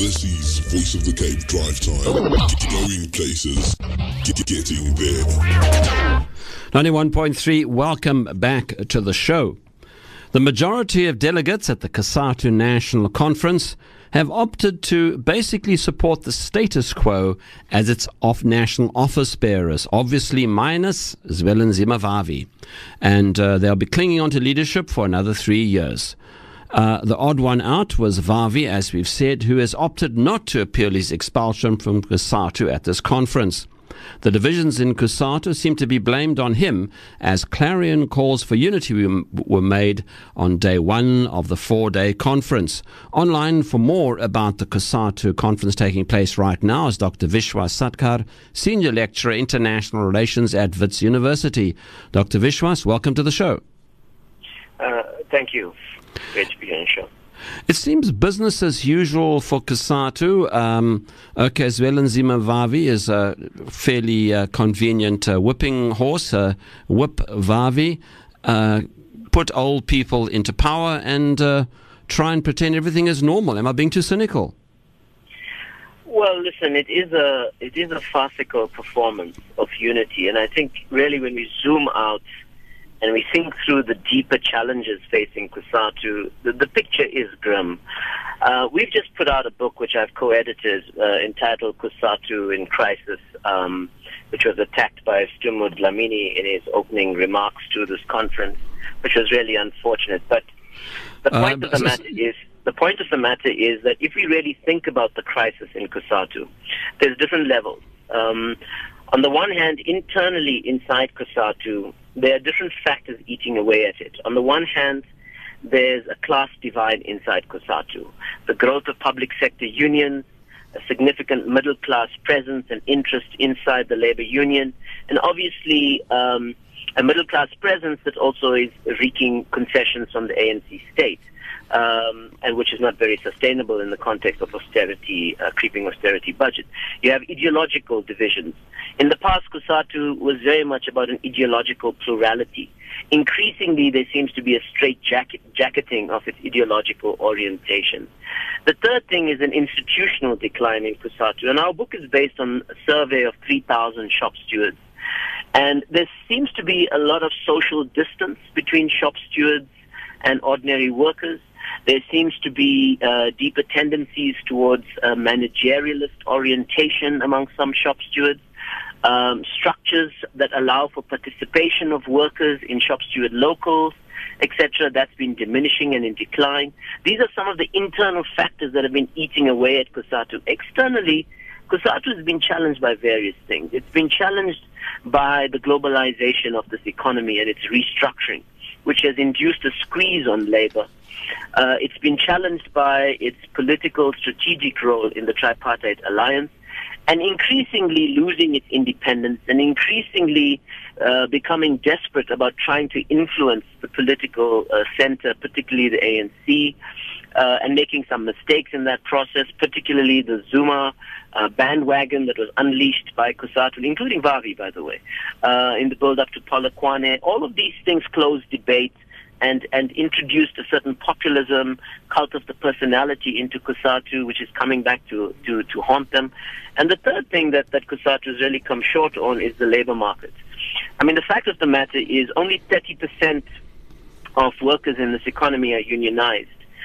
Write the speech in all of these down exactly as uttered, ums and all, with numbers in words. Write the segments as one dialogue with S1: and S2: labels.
S1: This is Voice of the Cape Drive Time. Going places, get, getting there.
S2: ninety-one point three, welcome back to the show. The majority of delegates at the COSATU National Conference have opted to basically support the status quo as its off-national office bearers, obviously minus Zwelinzima Vavi. And uh, they'll be clinging on to leadership for another three years. Uh, the odd one out was Vavi, as we've said, who has opted not to appeal his expulsion from COSATU at this conference. The divisions in COSATU seem to be blamed on him, as clarion calls for unity were made on day one of the four-day conference. Online for more about the COSATU conference taking place right now is Doctor Vishwas Satkar, Senior Lecturer, International Relations at Wits University. Doctor Vishwas, welcome to the show.
S3: Uh, thank you. Great to be on the show.
S2: It seems business as usual for COSATU. Um, okay, Zwelinzima Vavi is a fairly uh, convenient uh, whipping horse, uh, whip Vavi, uh, put old people into power and uh, try and pretend everything is normal. Am I being too cynical?
S3: Well, listen, it is a it is a farcical performance of unity, and I think really when we zoom out and we think through the deeper challenges facing COSATU, the, the picture is grim. Uh, we've just put out a book which I've co-edited uh, entitled COSATU in Crisis, um, which was attacked by Stumud Dlamini in his opening remarks to this conference, which was really unfortunate. But the point uh, of the matter is, the point of the matter is that if we really think about the crisis in COSATU, there's different levels. Um, on the one hand, internally inside COSATU, there are different factors eating away at it. On the one hand, there's a class divide inside COSATU. The growth of public sector unions, a significant middle-class presence and interest inside the labor union, and obviously um, a middle-class presence that also is wreaking concessions from the A N C state, um, and which is not very sustainable in the context of austerity, uh, creeping austerity budget. You have ideological divisions. In the past, COSATU was very much about an ideological plurality. Increasingly, there seems to be a straight jacket, jacketing of its ideological orientation. The third thing is an institutional decline in COSATU, and our book is based on a survey of three thousand shop stewards. And there seems to be a lot of social distance between shop stewards and ordinary workers. There seems to be uh, deeper tendencies towards uh, managerialist orientation among some shop stewards. Um, structures that allow for participation of workers in shop steward locals, et cetera, that's been diminishing and in decline. These are some of the internal factors that have been eating away at COSATU. Externally, COSATU has been challenged by various things. It's been challenged by the globalization of this economy and its restructuring, which has induced a squeeze on labor. Uh, it's been challenged by its political strategic role in the tripartite alliance, and increasingly losing its independence and increasingly uh, becoming desperate about trying to influence the political uh, center, particularly the A N C, uh, and making some mistakes in that process, particularly the Zuma uh, bandwagon that was unleashed by COSATU, including Vavi, by the way, uh, in the build-up to Polokwane. All of these things closed debate and, and introduced a certain populism, cult of the personality into COSATU, which is coming back to, to, to haunt them. And the third thing that, that COSATU has really come short on is the labor market. I mean, the fact of the matter is only thirty percent of workers in this economy are unionized,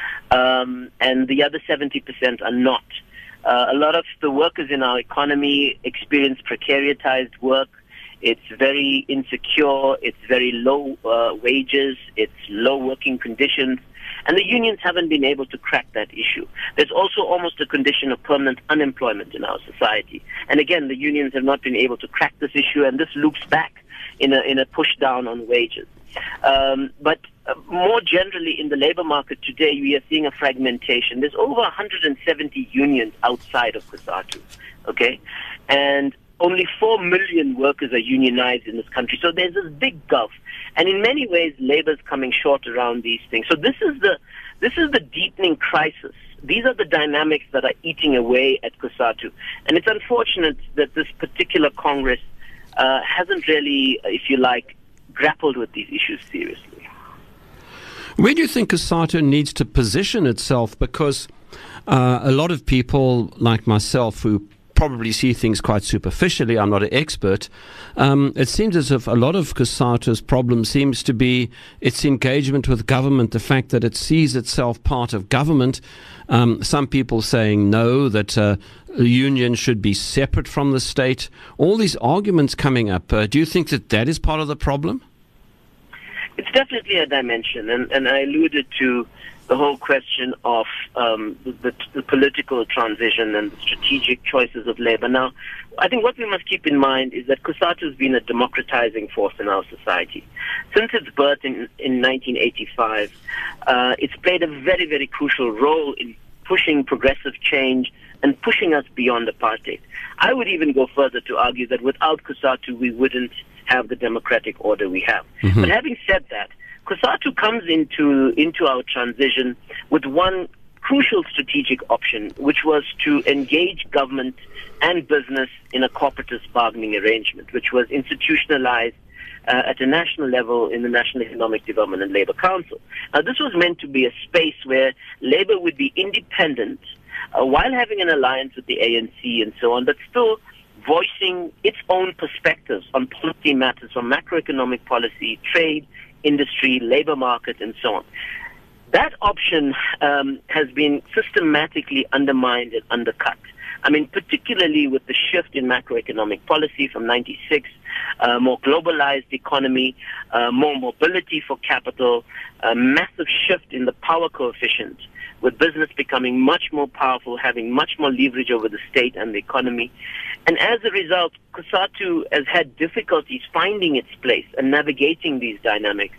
S3: um, and the other seventy percent are not. Uh, a lot of the workers in our economy experience precariatized work. It's very insecure, it's very low uh, wages, it's low working conditions, and the unions haven't been able to crack that issue. There's also almost a condition of permanent unemployment in our society. And again, the unions have not been able to crack this issue, and this loops back in a, in a push down on wages. Um, but uh, more generally, in the labor market today, we are seeing a fragmentation. There's over one hundred seventy unions outside of COSATU, okay? And only four million workers are unionized in this country. So there's this big gulf. And in many ways, labor's coming short around these things. So this is the this is the deepening crisis. These are the dynamics that are eating away at COSATU. And it's unfortunate that this particular Congress uh, hasn't really, if you like, grappled with these issues seriously.
S2: Where do you think COSATU needs to position itself? Because Uh, a lot of people like myself who probably see things quite superficially, I'm not an expert, um, it seems as if a lot of COSATU's problem seems to be its engagement with government, the fact that it sees itself part of government. Um, some people saying no, that uh, a union should be separate from the state. All these arguments coming up. Uh, do you think that that is part of the problem?
S3: It's definitely a dimension, and, and I alluded to the whole question of um, the, the political transition and the strategic choices of labor. Now, I think what we must keep in mind is that COSATU has been a democratizing force in our society. Since its birth in, in nineteen eighty-five, uh, it's played a very, very crucial role in pushing progressive change and pushing us beyond apartheid. I would even go further to argue that without COSATU, we wouldn't have the democratic order we have. Mm-hmm. But having said that, COSATU comes into into our transition with one crucial strategic option, which was to engage government and business in a corporatist bargaining arrangement, which was institutionalized uh, at a national level in the National Economic Development and Labour Council. Now, this was meant to be a space where Labour would be independent uh, while having an alliance with the A N C and so on, but still voicing its own perspectives on policy matters from macroeconomic policy, trade, industry, labor market, and so on. That option um, has been systematically undermined and undercut. I mean, particularly with the shift in macroeconomic policy from ninety-six, uh, more globalized economy, uh, more mobility for capital, a massive shift in the power coefficient, with business becoming much more powerful, having much more leverage over the state and the economy. And as a result, COSATU has had difficulties finding its place and navigating these dynamics.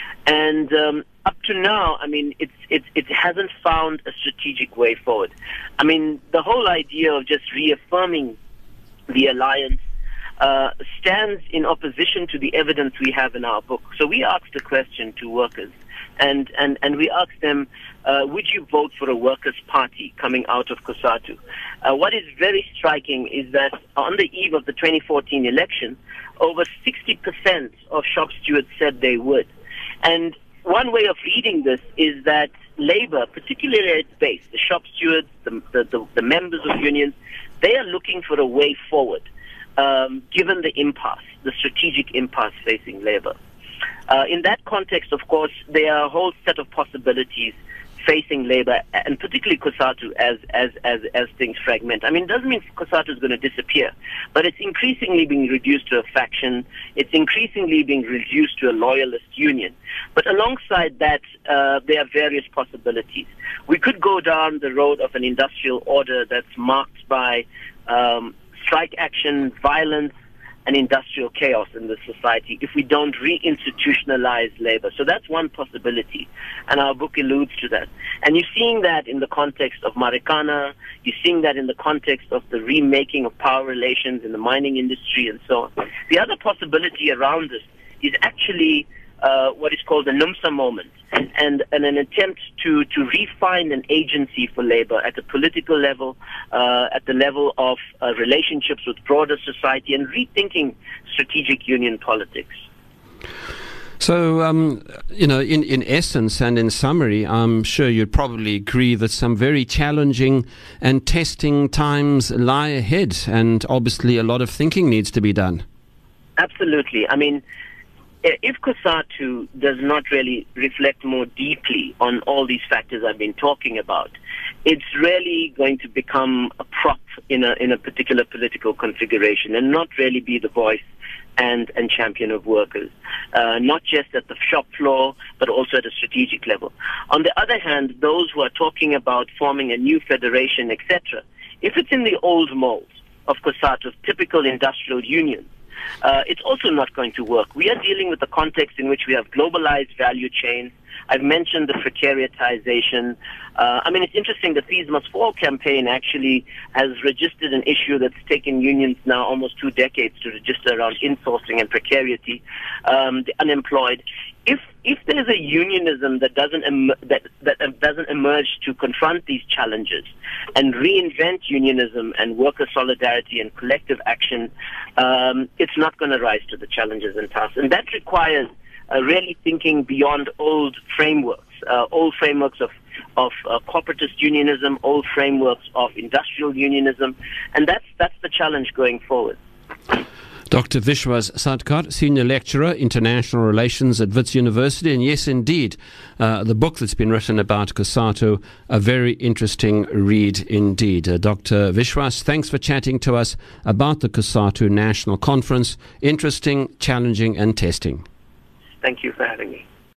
S3: And um, up to now, I mean, it's, it's, it hasn't found a strategic way forward. I mean, the whole idea of just reaffirming the alliance uh, stands in opposition to the evidence we have in our book. So we asked a question to workers, and, and, and we asked them, uh, would you vote for a workers' party coming out of COSATU? Uh, what is very striking is that on the eve of the twenty fourteen election, over sixty percent of shop stewards said they would. And one way of reading this is that labor, particularly at its base, the shop stewards, the, the, the, the members of unions, they are looking for a way forward, um, given the impasse, the strategic impasse facing labor. Uh, in that context, of course, there are a whole set of possibilities facing labor, and particularly COSATU, as, as, as, as things fragment. I mean, it doesn't mean COSATU is going to disappear, but it's increasingly being reduced to a faction. It's increasingly being reduced to a loyalist union. But alongside that, uh, there are various possibilities. We could go down the road of an industrial order that's marked by um, strike action, violence, and industrial chaos in the society if we don't reinstitutionalize labor. So that's one possibility, and our book alludes to that. And you're seeing that in the context of Marikana, you're seeing that in the context of the remaking of power relations in the mining industry and so on. The other possibility around this is actually uh, what is called the NUMSA moment, and, and an attempt to, to refine an agency for labor at the political level, uh, at the level of uh, relationships with broader society, and rethinking strategic union politics.
S2: So, um, you know, in, in essence and in summary, I'm sure you'd probably agree that some very challenging and testing times lie ahead, and obviously a lot of thinking needs to be done.
S3: Absolutely. I mean, if COSATU does not really reflect more deeply on all these factors I've been talking about, it's really going to become a prop in a in a particular political configuration and not really be the voice and, and champion of workers, uh, not just at the shop floor, but also at a strategic level. On the other hand, those who are talking about forming a new federation, et cetera, if it's in the old mold of COSATU, of typical industrial unions, Uh, it's also not going to work. We are dealing with a context in which we have globalized value chains. I've mentioned the precariatization. Uh, I mean, it's interesting that Fees Must Fall campaign actually has registered an issue that's taken unions now almost two decades to register around insourcing and precarity, um, the unemployed. If if there's a unionism that doesn't em- that that doesn't emerge to confront these challenges and reinvent unionism and worker solidarity and collective action, um, it's not going to rise to the challenges and tasks. And that requires uh, really thinking beyond old frameworks, uh, old frameworks of of uh, corporatist unionism, old frameworks of industrial unionism, and that's that's the challenge going forward.
S2: Doctor Vishwas Sadkar, Senior Lecturer, International Relations at Wits University. And yes, indeed, uh, the book that's been written about COSATU, a very interesting read indeed. Uh, Doctor Vishwas, thanks for chatting to us about the COSATU National Conference. Interesting, challenging and testing.
S3: Thank you for having me.